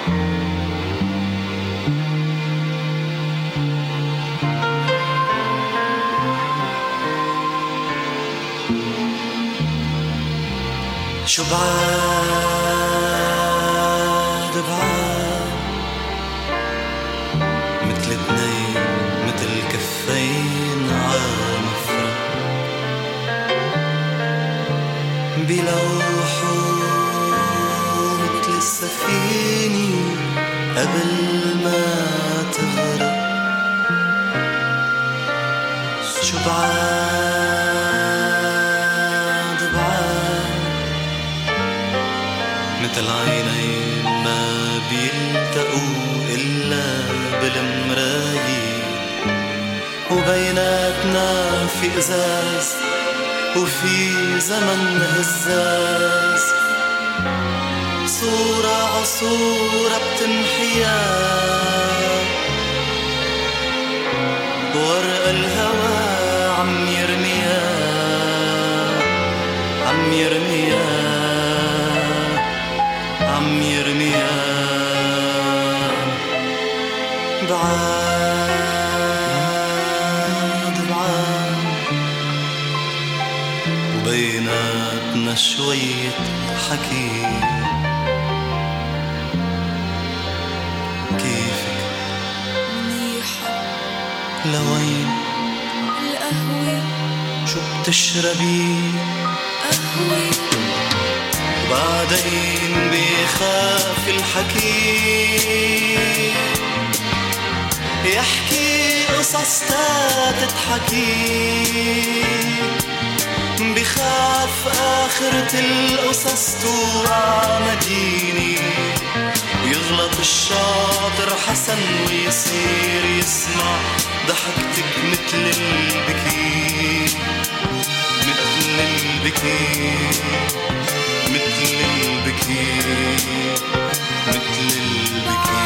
شو بعاد بعاد متل اتنين متل كفين عالمفرق بيلوحوا متل السفينة قبل ما تغرق. شو بعاد بعاد متل عينين ما بيلتقوا إلا بالمراية، وبيناتنا في إزاز وفي زمن هزاز، صورة عصورة بتمحيا ورق الهوى عم يرميها عم يرميها عم يرميها. بعاد بعاد وبيناتنا شوية حكي. كيفك؟ منيحة. لوين؟ القهوة. شو بتشربي؟ قهوة. بعدين بيخاف الحكي يحكي قصص تتحكي، بخاف آخرة القصص توقع مديني، ويغلط الشاطر حسن ويصير يسمع ضحكتك متل البكي متل البكي مثل البكي مثل البكي.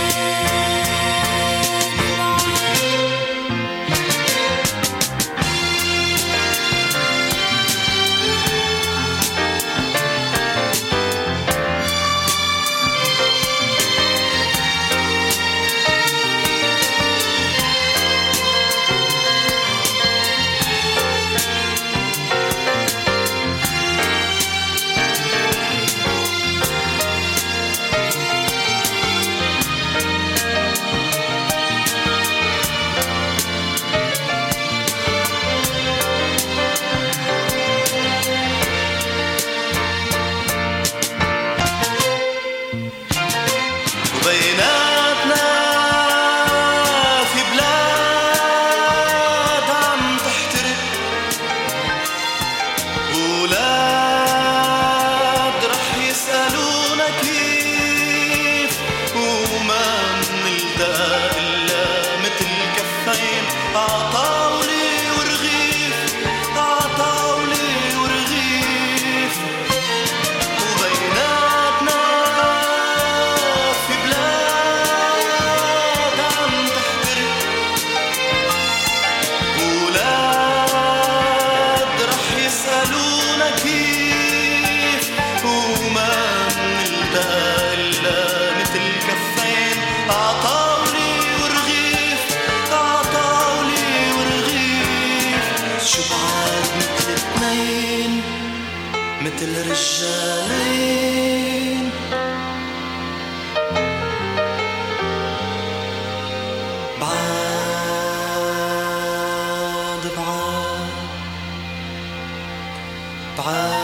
مثل رجالين بعاد بعاد بعاد